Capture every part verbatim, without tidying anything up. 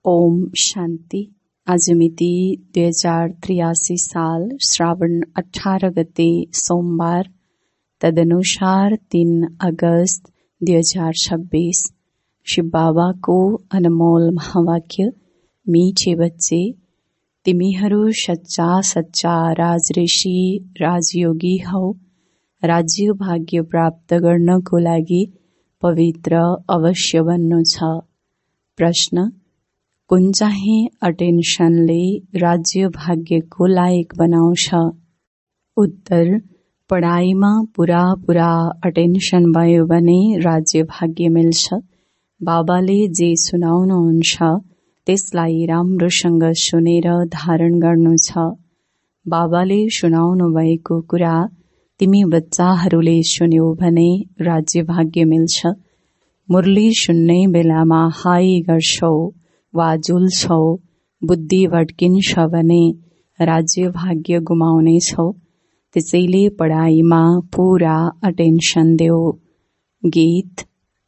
ओम शान्ति। आज मिति दुई हजार त्रियासी साल श्रावण अठारह गते सोमबार, तदनुसार तीन अगस्त दुई हजार छब्बीस। शिव बाबा को अनमोल महावाक्य, मीठे बच्चे, तिमीहरू सच्चा सच्चा राजऋषि राजयोगी हौ। राज्य भाग्य प्राप्त गर्नको लागि पवित्र अवश्य बन्नु छ। प्रश्न, कुन चाहिँ अटेन्सनले राज्य भाग्यको लायक बनाउँछ? उत्तर, पढाइमा पुरा पुरा अटेन्सन भयो भने राज्य भाग्य मिल्छ। बाबाले जे सुनाउनुहुन्छ त्यसलाई राम्रोसँग सुनेर धारण गर्नु छ। बाबाले सुनाउनु भएको कुरा तिमी बच्चाहरूले सुन्यौ भने राज्य भाग्य मिल्छ। मुरली सुन्ने बेलामा हाई गर्छौ वा जुल्छौ, बुद्धि भड्किन्छ भने राज्य भाग्य गुमाउनेछौ। त्यसैले पढाइमा पूरा अटेन्सन देऊ। गीत।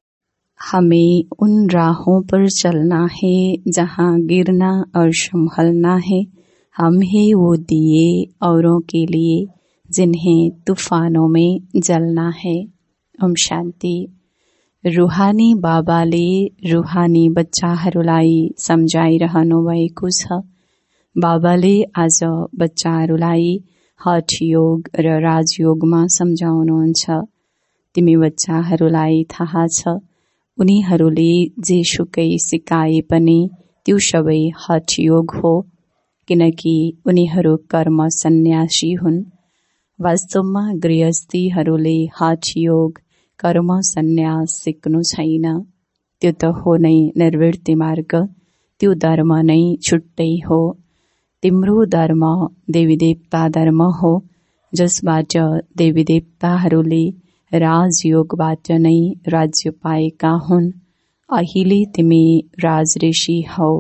हमें उन राहों पर चलना है जहाँ गिरना और संभलना है। हम है वो दिए औरों के लिए जिन्हें तूफानों में जलना है। ओम शान्ति। रूहानी बाबाले रूहानी बच्चाहरूलाई सम्झाइरहनु भएको छ। बाबाले आज बच्चाहरूलाई हठ योग र राजयोगमा सम्झाउनुहुन्छ। तिमी बच्चाहरूलाई थाहा छ, उनीहरूले जेसुकै सिकाए पनि त्यो सबै हठ योग हो, किनकि उनीहरू कर्म सन्यासी हुन्। वास्तवमा गृहस्थीहरूले हठ योग कर्म सन्यास सिक्नु छैन। त्यो त हो नै निर्वृत्ति मार्ग। त्यो धर्म नै छुट्टै हो। तिम्रो धर्म देवी देवता धर्म हो, जसबाट देवी देवताहरूले राजयोगबाट नै राज्य पाएका हुन्। अहिले तिमी राजऋषि हौ।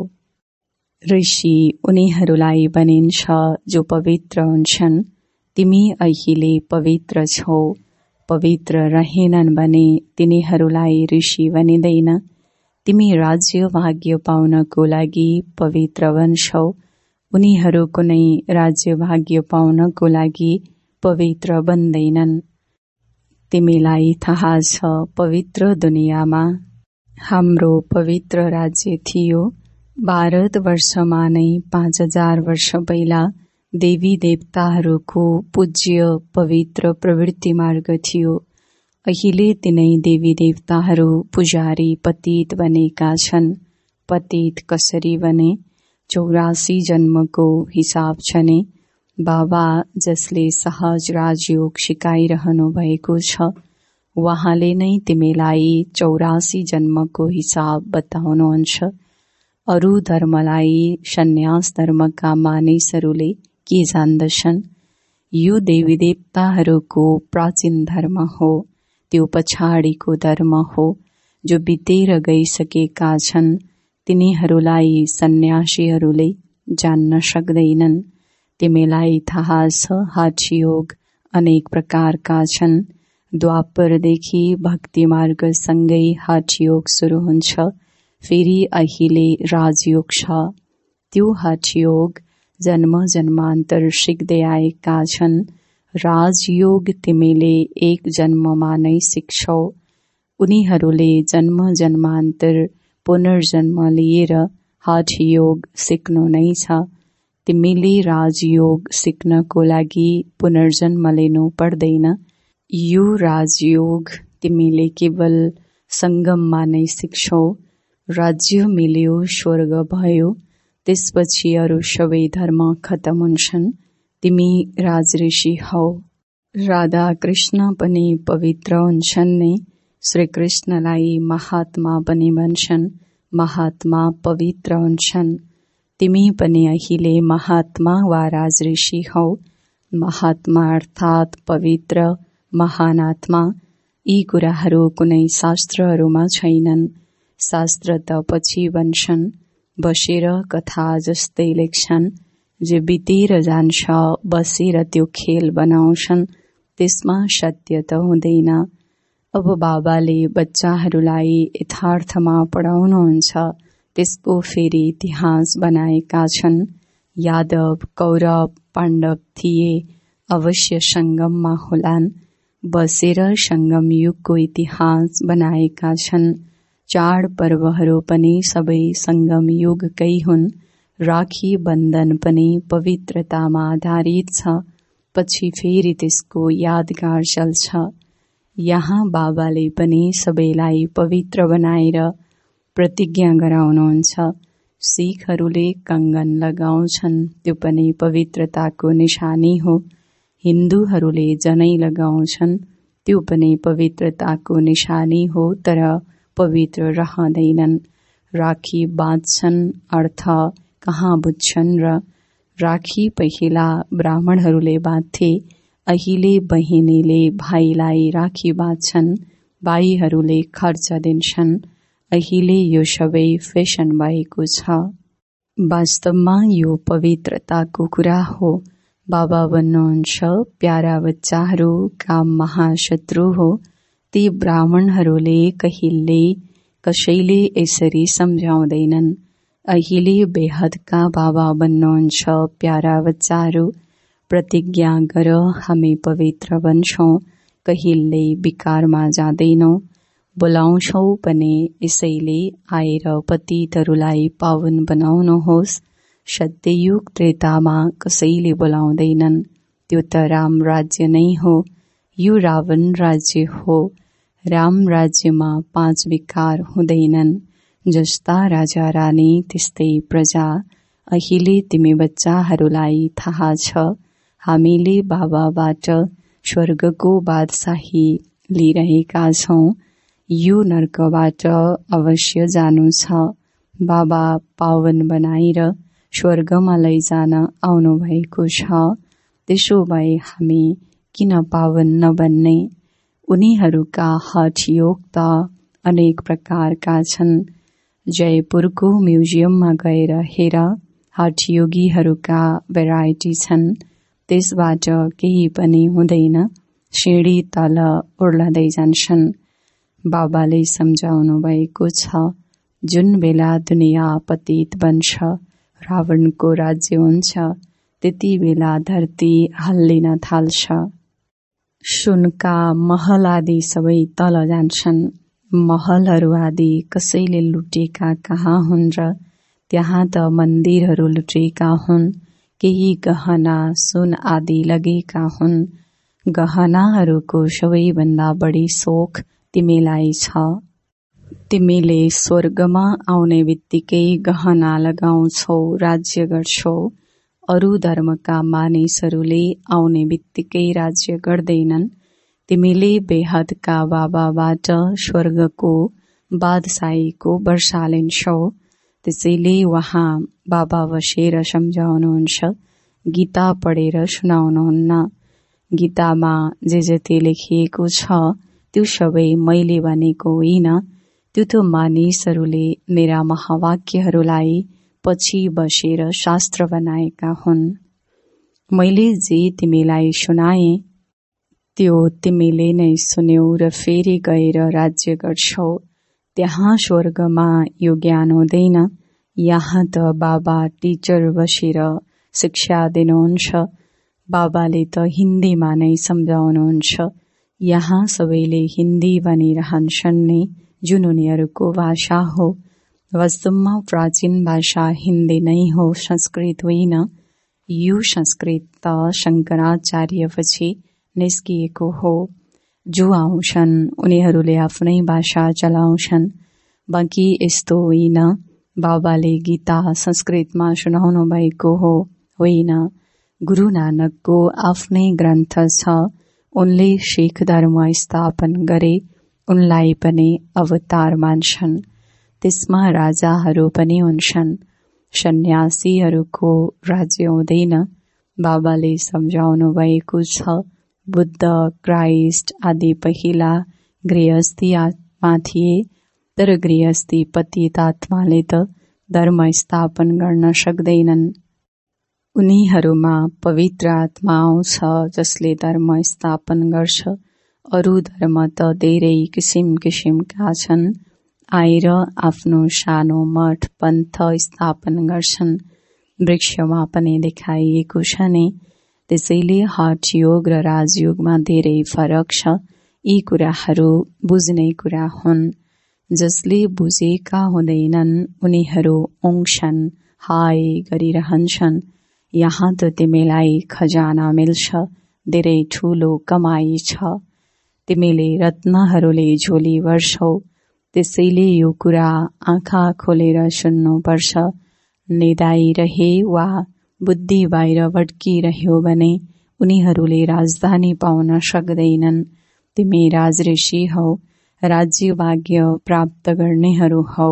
ऋषि उनीहरूलाई भनिन्छ जो पवित्र हुन्छन्। तिमी अहिले पवित्र छौ। पवित्र रहेनन् भने तिनीहरूलाई ऋषि भनिँदैन। तिमी राज्य भाग्य पाउनको लागि पवित्र बन्छौ। उनीहरू कुनै राज्य भाग्य पाउनको लागि पवित्र बन्दैनन्। तिमीलाई थाहा छ, पवित्र दुनियाँमा हाम्रो पवित्र राज्य थियो। भारतवर्षमा नै पाँच हजार वर्ष पहिला देवी देवताहरूको पूज्य पवित्र प्रवृत्ति मार्ग थियो। अहिले तिनै देवी देवताहरू पुजारी पतित बनेका छन्। पतित कसरी बने? चौरासी जन्मको हिसाब छ नि। बाबा जसले सहज राजयोग सिकाइरहनु भएको छ, उहाँले नै तिमीलाई चौरासी जन्मको हिसाब बताउनुहुन्छ। अरू धर्मलाई सन्यास धर्मका मानिसहरूले के जान्दछन्? यो देवी देवताहरूको प्राचीन धर्म हो। त्यो पछाडिको धर्म हो। जो बितेर गइसकेका छन् तिनीहरूलाई सन्यासीहरूले जान्न सक्दैनन्। तिमीलाई थाहा छ, हठ योग अनेक प्रकारका छन्। द्वापरदेखि भक्ति मार्गसँगै हठ योग सुरु हुन्छ। फेरि अहिले राजयोग छ। त्यो हठ योग जन्म जन्मान्तर सिक्दै आएका छन्। राजयोग तिमीले एक जन्ममा नै सिक्छौ। उनीहरूले जन्म जन्मान्तर पुनर्जन्म लिएर हठ योग सिक्नु नै छ। तिमीले राजयोग सिक्नको लागि पुनर्जन्म लिनु पर्दैन। यो राजयोग तिमीले केवल संगममा नै सिक्छौ। राज्य मिल्यो, स्वर्ग भयो, त्यसपछि अरू सबै धर्म खतम हुन्छन्। तिमी राजऋषि हौ। राधा कृष्ण पनि पवित्र हुन्छन् नि। श्री कृष्णलाई महात्मा पनि भन्छन्। महात्मा पवित्र हुन्छन्। तिमी पनि अहिले महात्मा वा राजऋषि हौ। महात्मा अर्थात् पवित्र, महान आत्मा। यी कुराहरू कुनै शास्त्रहरूमा छैनन्। शास्त्र त पछि बन्छन्। बसेर कथा जस्तै लेख्छन्। जे बितेर जान्छ बसेर त्यो खेल बनाउँछन्। त्यसमा सत्य त हुँदैन। अब बाबाले बच्चाहरूलाई यथार्थमा पढाउनुहुन्छ। त्यसको फेरि इतिहास बनाएका छन्। यादव, कौरव, पाण्डव थिए, अवश्य संगममा होलान्। बसेर संगम युगको इतिहास बनाएका छन्। चाड पर्वहरू पनि सबै संगम युगकै हुन्। राखी बन्धन पनि पवित्रतामा आधारित छ। पछि फेरि त्यसको यादगार चल्छ। यहाँ बाबाले पनि सबैलाई पवित्र बनाएर प्रतिज्ञा गराउनुहुन्छ। सिखहरूले कंगन लगाउँछन्, त्यो पनि पवित्रताको निशानी हो। हिन्दूहरूले जनै लगाउँछन्, त्यो पनि पवित्रताको निशानी हो, तर पवित्र रहँदैनन्। राखी बाँध्छन्, अर्थ कहाँ बुझ्छन् र? राखी पहिला ब्राह्मणहरूले बाँध्थे, अहिले बहिनीले भाइलाई राखी बाँध्छन्, भाइहरूले खर्च दिन्छन्। अहिले यो सबै फेसन भएको छ। वास्तवमा यो पवित्रताको कुरा हो। बाबा भन्नुहुन्छ, प्यारा बच्चाहरू काम महाशत्रु हो। ती ब्राह्मणहरूले कहिले कसैले यसरी सम्झाउँदैनन्। अहिले बेहदका बाबा भन्नुहुन्छ, प्यारा बच्चाहरू प्रतिज्ञा गर, हामी पवित्र बन्छौं, कहिल्यै विकारमा जाँदैनौं। बोलाउँछौं पनि यसैले आएर पतितहरूलाई पावन बनाउनुहोस्। सत्ययुग त्रेतामा कसैले बोलाउँदैनन्, त्यो त राम राज्य नै हो। यो रावण राज्य हो। राम राज्यमा पाँच विकार हुँदैनन्। जस्ता राजा रानी त्यस्तै प्रजा। अहिले तिमी बच्चाहरूलाई थाहा छ, हामीले बाबाबाट स्वर्गको बादशाही लिइरहेका छौं। यो नर्कबाट अवश्य जानु छ। बाबा पावन बनाएर स्वर्गमा लैजान आउनु भएको छ। त्यसो भए हामी किन पावन नबन्ने? उनीहरूका हठयोग त अनेक प्रकारका छन्। जयपुरको म्युजियममा गएर हेर, हठयोगीहरूका भेराइटी छन्। त्यसबाट केही पनि हुँदैन, सिँढी तल ओर्लदै जान्छन्। बाबाले सम्झाउनु भएको छ, जुन बेला दुनियाँ पतित बन्छ, रावणको राज्य हुन्छ, त्यति बेला धरती हल्लिन थाल्छ। सुनका महल आदि सबै तल जान्छन्। महलहरू आदि कसैले लुटेका कहाँ हुन् र? त्यहाँ त मन्दिरहरू लुटेका हुन्। केही गहना सुन आदि लगेका हुन्। गहनाहरूको सबैभन्दा बढी शोक तिमीलाई छ। तिमीले स्वर्गमा आउने बित्तिकै गहना लगाउँछौ, राज्य गर्छौ। अरू धर्मका मानिसहरूले आउने बित्तिकै राज्य गर्दैनन्। तिमीले बेहदका बाबाबाट स्वर्गको बादशाहीको वर्षा लिन्छौ। त्यसैले वहाँ बाबा बसेर सम्झाउनुहुन्छ, गीता पढेर सुनाउनुहुन्न। गीतामा जे जति लेखिएको छ त्यो सबै मैले भनेको होइन, त्यो त मानिसहरूले मेरा महावाक्यहरूलाई पछि बसेर शास्त्र बनाएका हुन्। मैले जे तिमीलाई सुनाएँ त्यो तिमीले नै सुन्यौ र फेरि गएर राज्य गर्छौ। त्यहाँ स्वर्गमा यो ज्ञान हुँदैन। यहाँ त बाबा टिचर बसेर शिक्षा दिनुहुन्छ। बाबाले त हिन्दीमा नै सम्झाउनुहुन्छ। यहाँ सबैले हिन्दी भनिरहन्छन् नि, जुन उनीहरूको भाषा हो। वास्तवमा प्राचीन भाषा हिन्दी नै हो, संस्कृत होइन। यो संस्कृत त शङ्कराचार्यपछि निस्किएको हो। जो आउँछन् उनीहरूले आफ्नै भाषा चलाउँछन्। बाँकी यस्तो होइन, बाबाले गीता संस्कृतमा सुनाउनु भएको हो, होइन। गुरु नानकको आफ्नै ग्रन्थ छ। उनले सिख धर्म स्थापन गरे। उनलाई पनि अवतार मान्छन्। त्यसमा राजाहरू पनि हुन्छन्। सन्यासीहरूको राज्य हुँदैन। बाबाले सम्झाउनु भएको छ, बुद्ध, क्राइस्ट आदि पहिला गृहस्थी आत्मा थिए, तर गृहस्थी पतित आत्माले त धर्म स्थापन गर्न सक्दैनन्। उनीहरूमा पवित्र आत्मा आउँछ जसले धर्म स्थापन गर्छ। अरू धर्म त धेरै किसिम किसिमका छन्। आएर आफ्नो सानो मठ पन्थ स्थापन गर्छन्। वृक्षमा पनि देखाइएको छ नि। त्यसैले हठ योग र राजयोगमा धेरै फरक छ। यी कुराहरू बुझ्ने कुरा हुन्। जसले बुझेका हुँदैनन् उनीहरू ओङ्छन्, हाय गरिरहन्छन्। यहाँ त तिमीलाई खजाना मिल्छ, धेरै ठूलो कमाई छ। तिमीले रत्नहरूले झोली भर्छौ। त्यसैले यो कुरा आँखा खोलेर सुन्नुपर्छ। निदाइरहे वा बुद्धि बाहिर भड्किरह्यो भने उनीहरूले राजधानी पाउन सक्दैनन्। तिमी राजऋषि हौ, राज्य भाग्य प्राप्त गर्नेहरू हौ।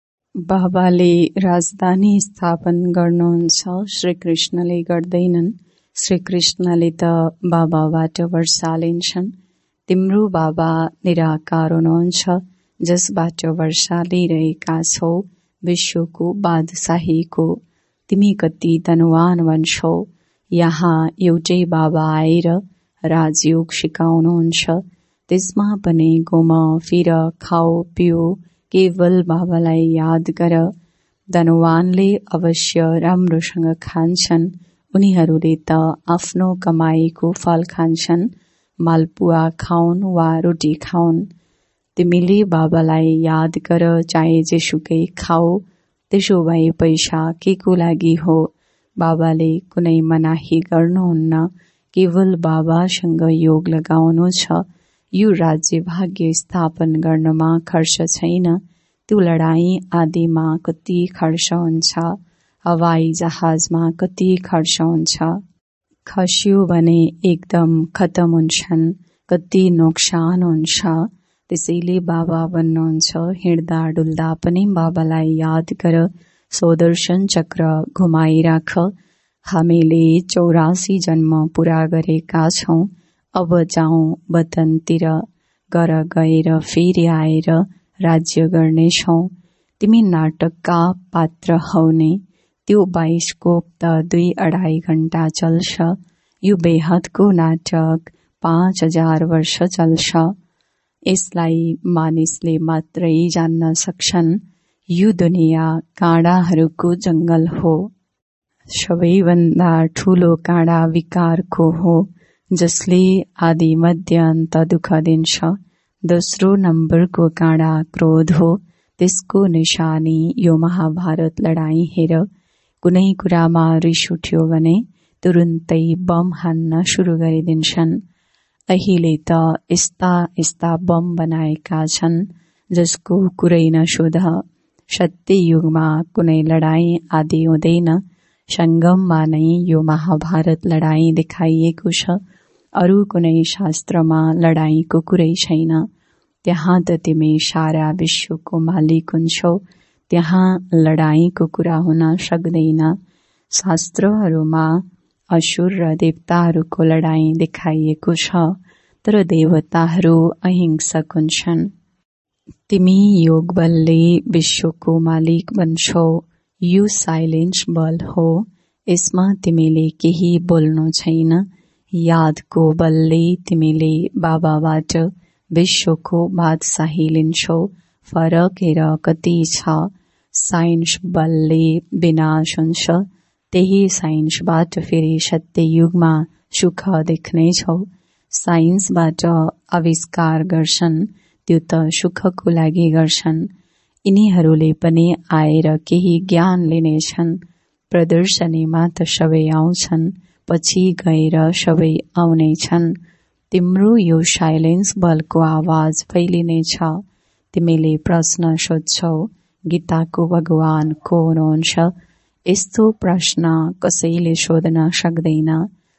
बाबाले राजधानी स्थापन गर्नुहुन्छ, श्री कृष्णले गर्दैनन्। श्री कृष्णले त बाबाबाट वर्षा लिन्छन्। तिम्रो बाबा निराकार हुनुहुन्छ, जसबाट वर्षा लिइरहेका छौ, विश्वको बादशाहीको। तिमी कति धनवान बन्छौ। यहाँ एउटै बाबा आएर राजयोग सिकाउनुहुन्छ। त्यसमा पनि घुम फिर खाऊ पिऊ, केवल बाबालाई याद गर। धनवानले अवश्य राम्रोसँग खान्छन्। उनीहरूले त आफ्नो कमाईको फल खान्छन्, मालपुवा खाउन् वा रोटी खाउन्। तिमीले बाबालाई याद गर, चाहे जेसुकै खाऊ। त्यसो भए पैसा के को लागि हो? बाबाले कुनै मनाही गर्नुहुन्न, केवल बाबासँग योग लगाउनु छ। यो राज्य भाग्य स्थापन गर्नमा खर्च छैन। त्यो लडाईँ आदिमा कति खर्च हुन्छ, हवाई जहाजमा कति खर्च हुन्छ। खस्यो भने एकदम खतम हुन्छन्, कति नोक्सान हुन्छ। त्यसैले बाबा भन्नुहुन्छ, हिँड्दा डुल्दा पनि बाबालाई याद गर, सुदर्शन चक्र घुमाइराख। हामीले चौरासी जन्म पूरा गरेका छौं। अब जाउँ वतनतिर, गर गएर फेरि आएर राज्य गर्नेछौं। तिमी नाटकका पात्र हौ नि। त्यो बाइस्कोप त दुई अढाई घण्टा चल्छ। यो बेहदको नाटक पाँच हजार वर्ष चल्छ। यसलाई मानिसले मात्रै जान्न सक्छन्। यो दुनिया काँडाहरूको जंगल हो। सबैभन्दा ठूलो काँडा विकारको हो, जसले आदि मध्य अन्त दुःख दिन्छ। दोस्रो नम्बरको काँडा क्रोध हो। त्यसको निशानी यो महाभारत लडाईँ हेर। कुनै कुरामा रिस उठ्यो भने तुरुन्तै बम हान्न सुरु गरिदिन्छन्। अहिले त यस्ता यस्ता बम बनाएका छन् जसको कुरै नसोध। सत्य युगमा कुनै लडाईँ आदि हुँदैन। संगममा नै यो महाभारत लडाईँ देखाइएको छ। अरू कुनै शास्त्रमा लडाईँको कुरै छैन। त्यहाँ त तिमी सारा विश्वको मालिक हुन्छौ। त्यहाँ लडाईँको कुरा हुन सक्दैन। शास्त्रहरूमा असुर र देवताहरूको लडाईँ देखाइएको छ, तर देवताहरू अहिंसक हुन्छन्। तिमी योग बलले विश्वको मालिक बन्छौ। यो साइलेन्स बल हो। यसमा तिमीले केही बोल्नु छैन। यादको बलले तिमीले बाबाबाट विश्वको बादशाही लिन्छौ। फरक हेर कति छ। साइन्स बलले विनाश हुन्छ। त्यही साइन्सबाट फेरि सत्य युगमा सुख देख्नेछौ। साइन्सबाट आविष्कार गर्छन्, त्यो त सुखको लागि गर्छन्। यिनीहरूले पनि आएर केही ज्ञान लिनेछन्। प्रदर्शनीमा त सबै आउँछन्, पछि गएर सबै आउनेछन्। तिम्रो यो साइलेन्स बलको आवाज फैलिनेछ। तिमीले प्रश्न सोध्छौ, गीताको भगवान को हुनुहुन्छ? यस्तो प्रश्न कसैले सोध्न सक्दैन।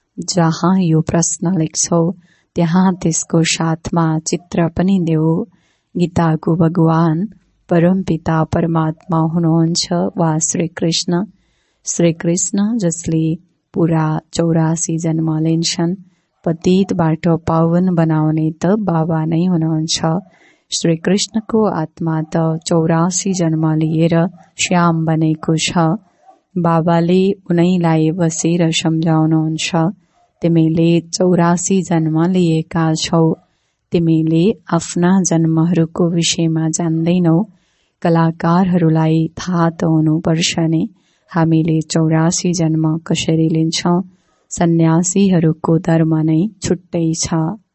जहाँ यो प्रश्न लेख्छौ त्यहाँ त्यसको साथमा चित्र पनि देऊ। गीताको भगवान परमपिता परमात्मा हुनुहुन्छ वा श्री कृष्ण? श्री कृष्ण जसले पूरा चौरासी जन्म लिन्छन्। पतितबाट पावन बनाउने त बाबा नै हुनुहुन्छ। श्री कृष्णको आत्मा त चौरासी जन्म लिएर श्याम बनेको छ। बाबाले उनैलाई बसेर सम्झाउनुहुन्छ, तिमीले चौरासी जन्म लिएका छौ। तिमीले आफ्ना जन्महरूको विषयमा जान्दैनौ। कलाकारहरूलाई थाहा त हुनुपर्छ नि हामीले चौरासी जन्म कसरी लिन्छौं। सन्यासीहरूको धर्म नै छुट्टै छ।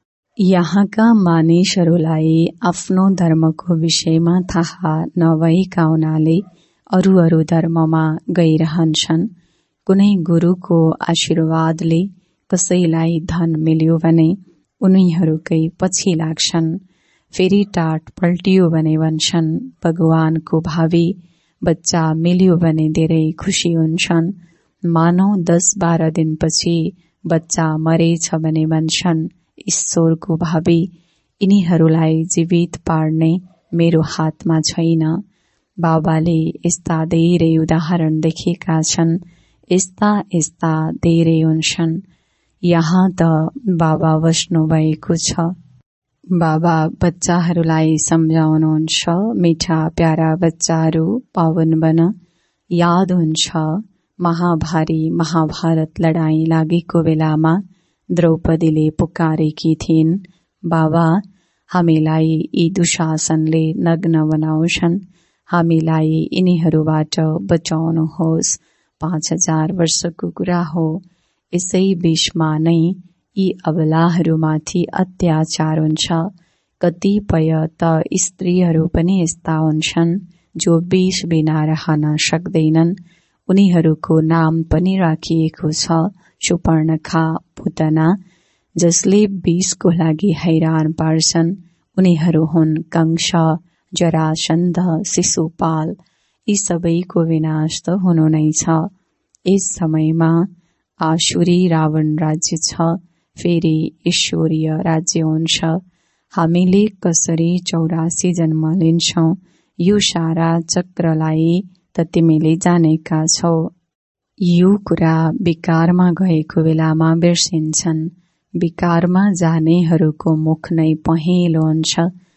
यहाँका मानिसहरूलाई आफ्नो धर्मको विषयमा थाहा नभएका हुनाले अरू अरू धर्ममा गइरहन्छन्। कुनै गुरुको आशीर्वादले कसैलाई धन मिल्यो भने उनीहरूकै पछि लाग्छन्। फेरि टाट पल्टियो भने भन्छन् भगवानको भावी बच्चा मिल्यो भने धेरै खुसी हुन्छन्। मानौ दस बाह्र दिनपछि बच्चा मरेछ भने भन्छन् ईश्वरको भावी यिनीहरूलाई जीवित पार्ने मेरो हातमा छैन। बाबाले यस्ता धेरै उदाहरण देखेका छन्। यस्ता यस्ता धेरै हुन्छन्। यहाँ त बाबा बस्नु भएको छ। बाबा बच्चाहरूलाई सम्झाउनुहुन्छ, मिठा प्यारा बच्चाहरू पावन बन। याद हुन्छ महाभारी महाभारत लडाईँ लागेको बेलामा द्रौपदीले पुकारेकी थिइन्, बाबा हामीलाई यी दुशासनले नग्न बनाउँछन्, हामीलाई यिनीहरूबाट बचाउनुहोस्। पाँच हजार वर्षको कुरा हो। यसै बीचमा नै यी अबलाहरूमाथि अत्याचार हुन्छ। कतिपय त स्त्रीहरू पनि यस्ता हुन्छन् जो विष बिना रहन सक्दैनन्। उनीहरूको नाम पनि राखिएको छ सुपर्णखा, पुतना, जसले विषको लागि हैरान पार्छन्। उनीहरू हुन् कंस, जरासन्ध, शिशुपाल। यी सबैको विनाश त हुनु नै छ। यस समयमा आसुरी रावण राज्य छ, फेरि ईश्वरीय राज्य हुन्छ। हामीले कसरी चौरासी जन्म लिन्छौं यो सारा चक्रलाई त तिमीले जानेका छौ। यो कुरा विकारमा गएको बेलामा बिर्सिन्छन्। विकारमा जानेहरूको मुख नै पहेँलो हुन्छ।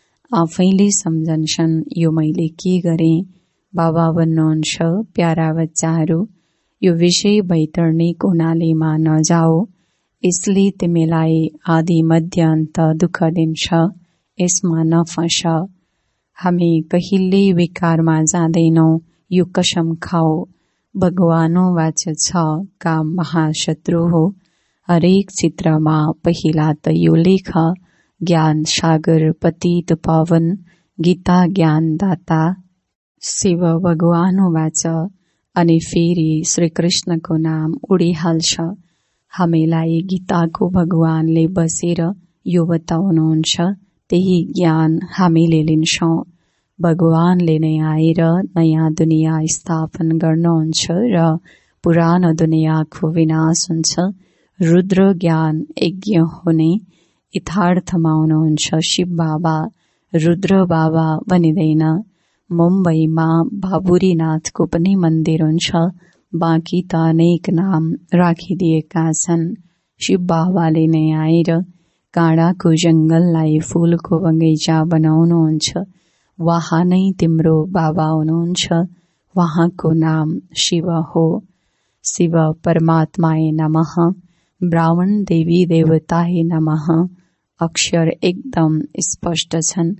आफैले सम्झन्छन् यो मैले के गरेँ। बाबा भन्नुहुन्छ प्यारा बच्चाहरू, यो विषय वैतरणिक हुनालेमा नजाओ। यसले तिमीलाई आदि मध्य अन्त दुःख दिन्छ। यसमा नफस। हामी कहिल्यै विकारमा जाँदैनौ, यो कसम खाओ। भगवानो वाच्य छ काम महाशत्रु हो। हरेक चित्रमा पहिला त यो लेख, ज्ञान सागर पतित पावन, गीता ज्ञान दाता शिव भगवानो वाच्य। अनि फेरि श्रीकृष्णको नाम उडिहाल्छ। हामीलाई गीताको भगवानले बसेर यो बताउनुहुन्छ, त्यही ज्ञान हामीले लिन्छौं। भगवानले नै आएर नयाँ दुनियाँ स्थापन गर्नुहुन्छ र पुरानो दुनियाँको विनाश हुन्छ। रुद्र ज्ञान यज्ञ हुने यथार्थमा हुनुहुन्छ शिव बाबा। रुद्र बाबा भनिँदैन। मुम्बईमा बाबुरीनाथको पनि मन्दिर हुन्छ। बाँकी त अनेक नाम राखिदिएका छन्। शिव बाबाले नै आएर काँडाको जंगललाई फूलको बगैँचा बनाउनुहुन्छ। वहाँ नै तिम्रो बाबा हुनुहुन्छ। वहाँको नाम शिव हो। शिव परमात्माय नमः, ब्राह्मण देवी देवताय नमः। अक्षर एकदम स्पष्ट छन्।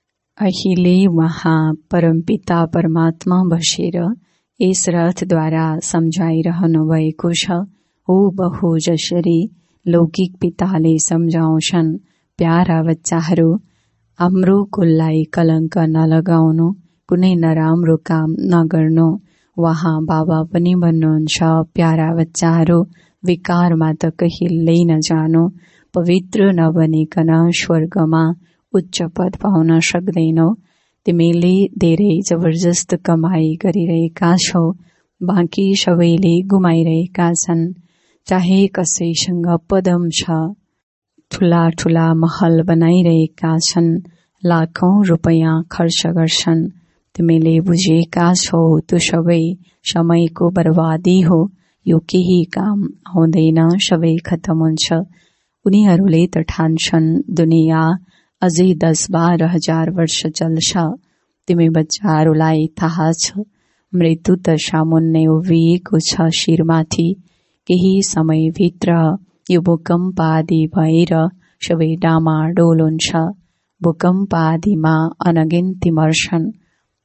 अहिले वहाँ परमपिता परमात्मा बसेर यस रथद्वारा सम्झाइरहनु भएको छ। हो बहु जसरी लौकिक पिताले सम्झाउँछन्, प्यारा बच्चाहरू, हाम्रो कुललाई कलङ्क नलगाउनु, कुनै नराम्रो काम नगर्नु। वहाँ बाबा पनि भन्नुहुन्छ, प्यारा बच्चाहरू, विकारमा त कहिल्यै नजानु। पवित्र नबनिकन स्वर्गमा उच्च पद पाउन सक्दैनौ। तिमीले धेरै जबरजस्त कमाई गरिरहेका छौ, बाँकी सबैले गुमाइरहेका छन्। चाहे कसैसँग पदम छ, ठूला ठूला महल बनाइरहेका छन्, लाखौं रुपैयाँ खर्च गर्छन्। तिमीले बुझेका छौ त्यो सबै समयको बर्बादी हो। यो केही काम आउँदैन, सबै खतम हुन्छ। उनीहरूले त ठान्छन् दुनियाँ अझै दस बाह्र हजार वर्ष चल्छ। तिमी बच्चाहरूलाई थाहा छ मृत्यु त सामुन्ने उभिएको छ शिरमाथि। केही समयभित्र यो भूकम्प आदि भएर सबै डामाडोल हुन्छ। भूकम्प आदिमा अनगिन्ती मर्छन्।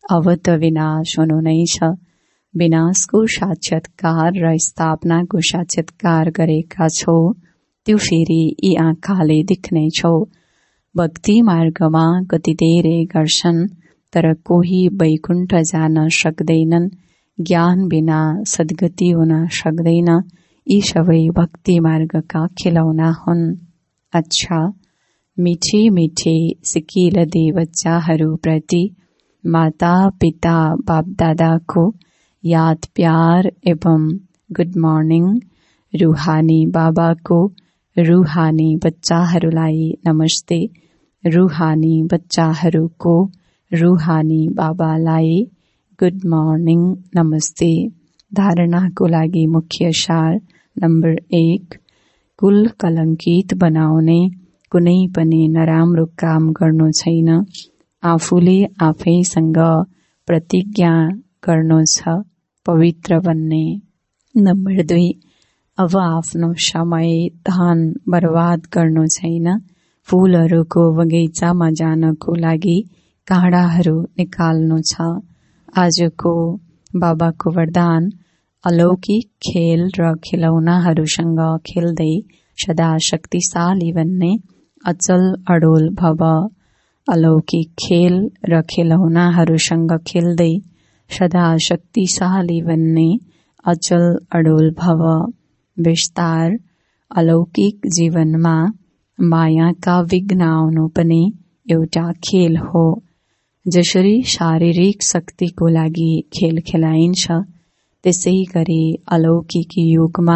अब त विनाश हुनु नै छ। विनाशको साक्षात्कार र स्थापनाको साक्षात्कार गरेका छौ, त्यो फेरि यी आँखाले देख्ने छौ। भक्ति मार्गमा कति धेरै गर्छन्, तर कोही वैकुण्ठ जान सक्दैनन्। ज्ञान बिना सद्गति हुन सक्दैन। यी सबै भक्ति मार्गका खेलौना हुन्। अच्छा, मिठे मिठे सिकिल दे बच्चाहरू प्रति माता पिता बाप दादाको याद प्यार एवं गुड मर्निङ। रूहानी बाबाको रूहानी बच्चाहरूलाई नमस्ते। रूहानी बच्चाहरूको रूहानी बाबालाई गुड मर्निङ नमस्ते। धारणाको लागि मुख्य सार नम्बर एक, कुल कलङ्कित बनाउने कुनै पनि नराम्रो काम गर्नु छैन। आफूले आफैसँग प्रतिज्ञा गर्नु छ पवित्र बन्ने। नम्बर दुई, अब आफ्नो समय धन बर्बाद गर्नु छैन। फूलहरूको बगैँचामा जानको लागि काँडाहरू निकाल्नु छ। आजको बाबाको वरदान, अलौकिक खेल र खेलौनाहरूसँग खेल्दै सदा शक्तिशाली बन्ने। अचल अडोल भव। अलौकिक खेल र खेलौनाहरूसँग खेल्दै सदा शक्तिशाली बन्ने। अचल अडोल भव। विस्तार, अलौकिक जीवनमा मायाका विघ्न आउनु पनि एउटा खेल हो। जसरी शारीरिक शक्तिको लागि खेल खेलाइन्छ, त्यसै गरी अलौकिक युगमा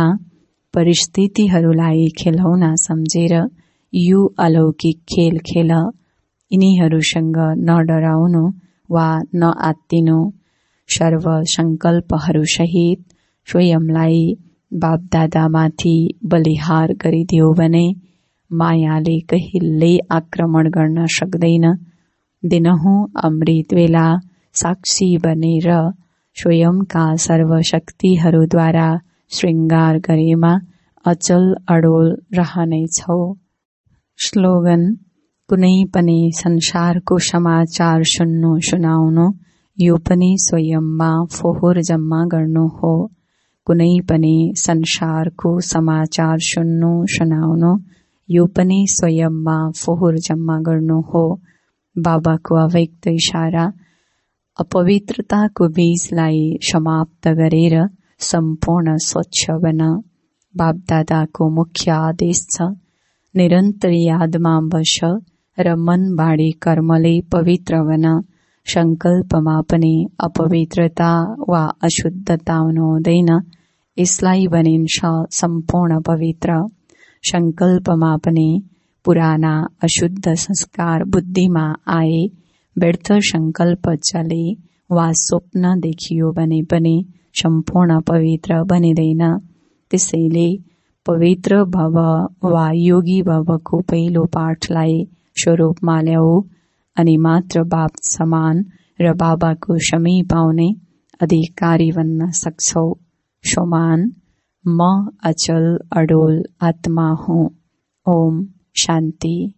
परिस्थितिहरूलाई खेलौना सम्झेर यो अलौकिक खेल खेल। यिनीहरूसँग न डराउनु वा न आत्तिनु। सर्व संकल्पहरूसहित स्वयंलाई बापदादामाथि बलिहार गरिदियो भने मायाले कहिल्यै आक्रमण गर्न सक्दैन। दिनहुँ अमृत बेला साक्षी बनेर स्वयंका सर्वशक्तिहरूद्वारा श्रृङ्गार गरेमा अचल अडोल रहनेछौ। स्लोगन, कुनै पनि संसारको समाचार सुन्नु सुनाउनु यो पनि स्वयंमा फोहोर जम्मा गर्नु हो। कुनै पनि संसारको समाचार सुन्नु सुनाउनु यो पनि स्वयंमा फोहोर जम्मा गर्नु हो। बाबाको अव्यक्त इशारा, अपवित्रताको बीजलाई समाप्त गरेर सम्पूर्ण स्वच्छ बन। बापदादाको मुख्य आदेश छ, निरन्तर यादमा बस र मन बाणी कर्मले पवित्र बन। संकल्पमा पनि अपवित्रता वा अशुद्धता हुनु हुँदैन। यसलाई भनिन्छ सम्पूर्ण पवित्र। संकल्पमा पनि पुराना अशुद्ध संस्कार बुद्धिमा आए, व्यर्थ संकल्प चले वा स्वप्न देखियो भने पनि सम्पूर्ण पवित्र बनिँदैन। त्यसैले पवित्र भव वा योगी भवको पहिलो पाठलाई स्वरूपमा ल्याऊ अनि मात्र बाप समान र बाबाको समीप आउने अधिकारी बन्न सक्छौ। सोमान, म अचल अडोल आत्मा हुँ। ओम शान्ति।